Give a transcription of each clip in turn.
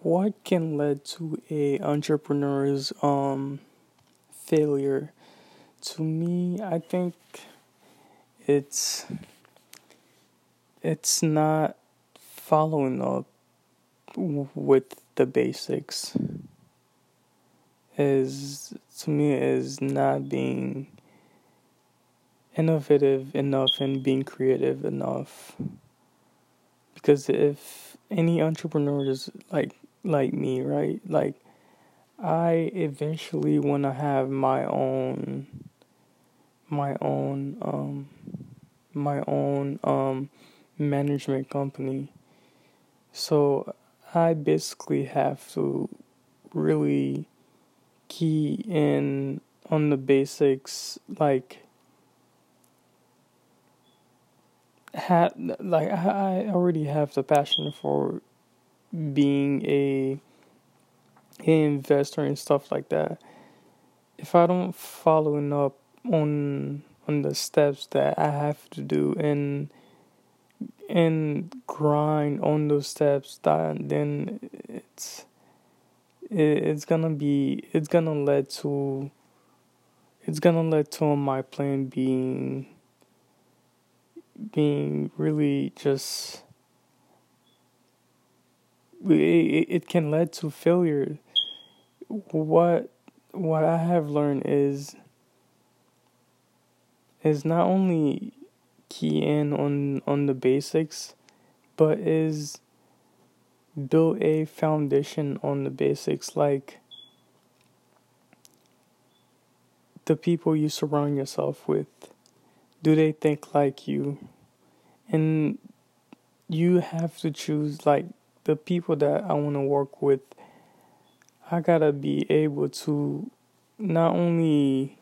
What can lead to a entrepreneur's failure? To me, I think it's it's not following up with the basics. Is to me is not being innovative enough and being creative enough. Because if any entrepreneur is like me, right? Like I eventually want to have my own my own management company. So I basically have to really key in on the basics, I already have the passion for being an investor and stuff like that. If I don't following up on the steps that I have to do and grind on those steps, then it's gonna be it's gonna lead to my plan being really just it can lead to failure. What what I have learned is not only key in on the basics, but is build a foundation on the basics, like the people you surround yourself with. Do they think like you? And you have to choose like the people that I want to work with. I gotta be able to not only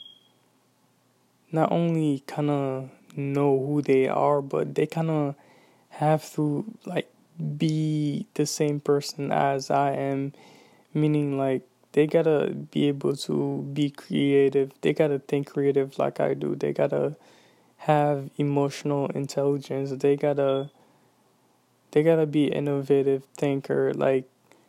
kind of know who they are, but they kind of have to like be the same person as I am, meaning like they gotta be able to be creative. They gotta think creative like I do. They gotta have emotional intelligence. They gotta be innovative thinker. Like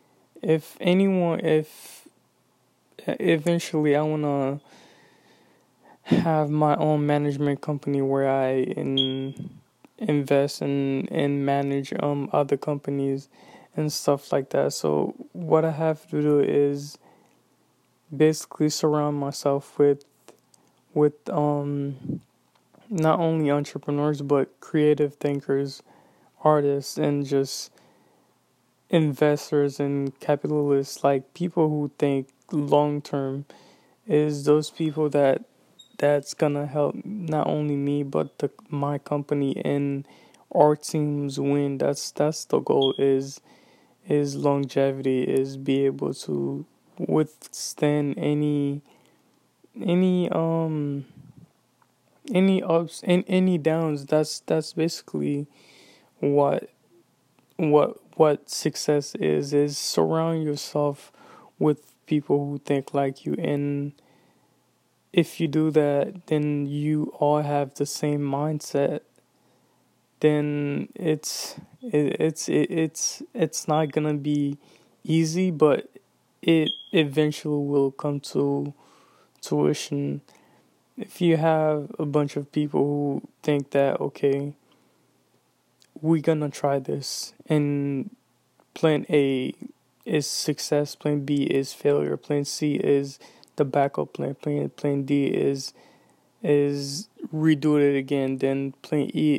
if eventually I wanna have my own management company where I invest and manage other companies and stuff like that. So what I have to do is basically surround myself with not only entrepreneurs but creative thinkers, artists, and just investors and capitalists, like people who think long term. Is those people that's gonna help not only me but my company and our teams win. That's the goal. Is longevity, is be able to withstand any um any ups and any downs. That's basically what what success is surround yourself with people who think like you. And if you do that, then you all have the same mindset. Then it's not gonna be easy, but it eventually will come to tuition. If you have a bunch of people who think that, okay, we're gonna try this, and plan A is success, plan B is failure, plan C is the backup plan, plan D is redo it again, then plan E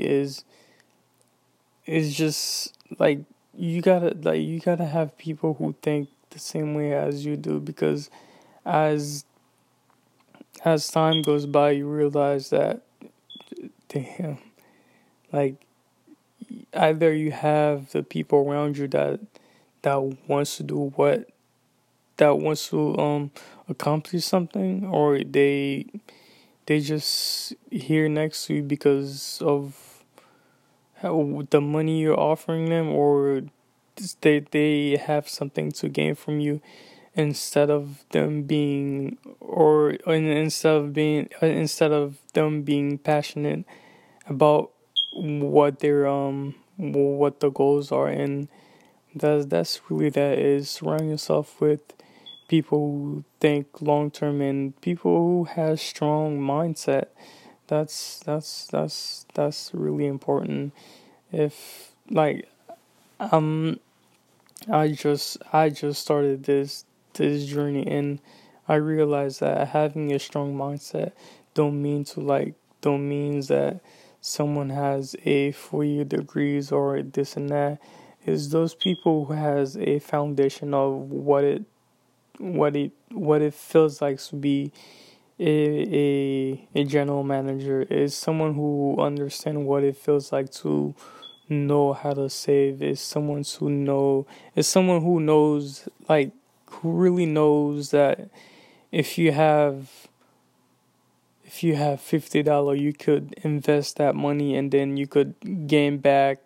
is just like you gotta have people who think the same way as you do, because as as time goes by you realize that, damn, like either you have the people around you that wants to do what that wants to accomplish something, or they just here next to you because of how the money you're offering them, or they have something to gain from you, instead of them being or instead of them being passionate about what their what the goals are and That's really that is surround yourself with people who think long term and people who have strong mindset. That's really important. If like um I just started this journey, and I realized that having a strong mindset don't means that someone has a 4 year degrees or this and that. Is those people who has a foundation of what it feels like to be a general manager, is someone who understands what it feels like to know how to save, is someone who knows, like, who really knows that if you have $50, you could invest that money and then you could gain back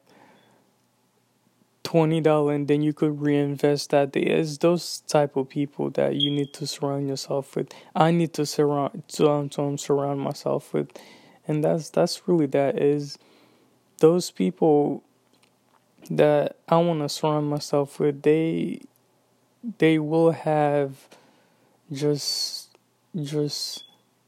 $20 and then you could reinvest that. It's those type of people that you need to surround yourself with. I need to surround myself with, and that's really that is those people that I want to surround myself with. They will have just just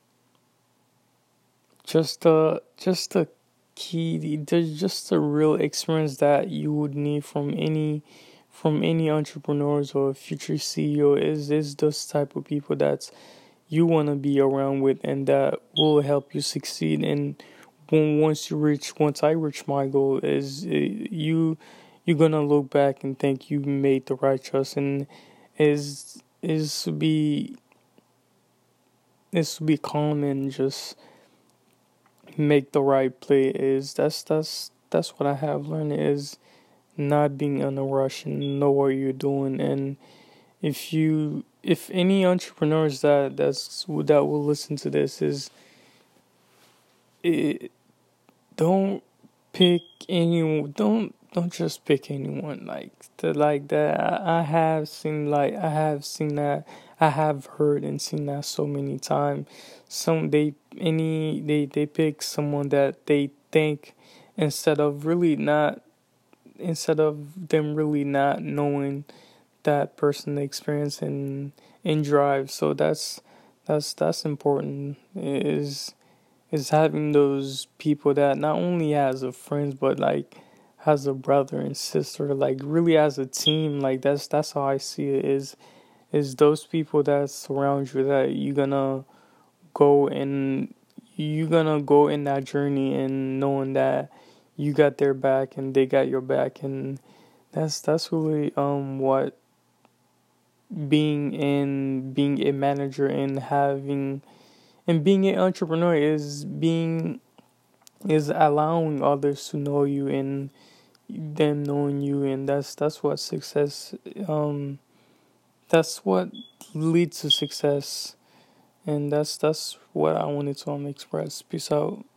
just a key. There's just a real experience that you would need from any entrepreneurs or future CEO. Is those type of people that you want to be around with, and that will help you succeed. And once I reach my goal, you're gonna look back and think you made the right choice, and is to be calm and just make the right play. Is that's what I have learned, is not being in a rush and know what you're doing. And if any entrepreneurs that will listen to this, is it, don't pick anyone. Don't just pick anyone like that. I have seen that. I have heard and seen that so many times. They pick someone that they think, instead of them really not knowing that person experience and drive. So that's important, is having those people that not only has a friends, but like has a brother and sister, like really as a team. Like that's how I see it, is those people that surround you, that go and you're gonna go in that journey and knowing that you got their back and they got your back. And that's really what being a manager and being an entrepreneur is allowing others to know you and them knowing you. And that's what success, that's what leads to success. And that's what I wanted to express. Peace out.